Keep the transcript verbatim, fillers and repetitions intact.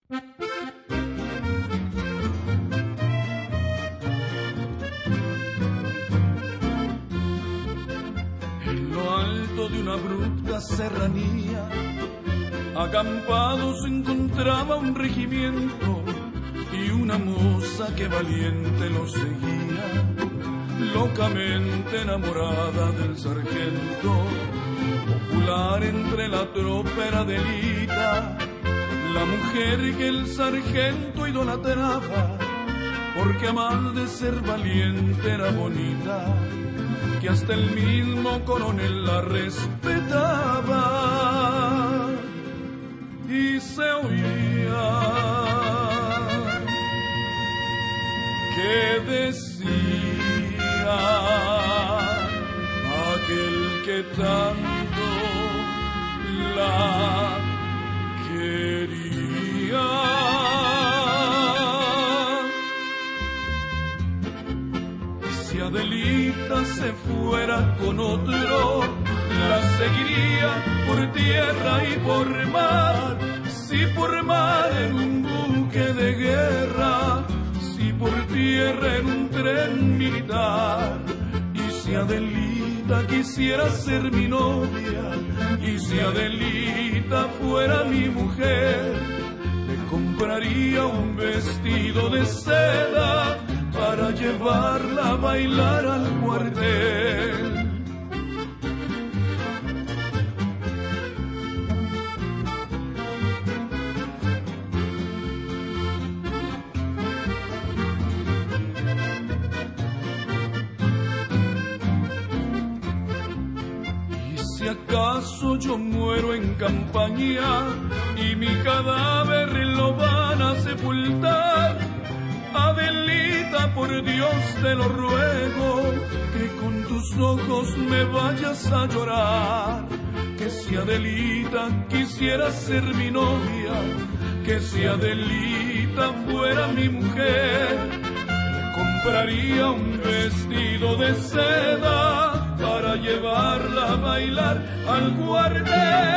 En lo alto de una abrupta serranía, acampado se encontraba un regimiento y una moza que valiente lo seguía, locamente enamorada del sargento. Popular entre la tropa era delita, la mujer que el sargento idolatraba, porque a mal de ser valiente era bonita, que hasta el mismo coronel la respetaba. Y se oía que decía aquel que tanto la quería. Si Adelita se fuera con otro, la seguiría por tierra y por mar. Si por mar en un buque de guerra, si por tierra en un tren militar. Y si Adelita quisiera ser mi novia, y si Adelita fuera mi mujer, le compraría un vestido de seda para llevarla a bailar al cuartel. Si acaso yo muero en campaña y mi cadáver lo van a sepultar, Adelita, por Dios te lo ruego, que con tus ojos me vayas a llorar. Que si Adelita quisiera ser mi novia, que si Adelita fuera mi mujer, le compraría un vestido de seda para llevarla a bailar al cuartel.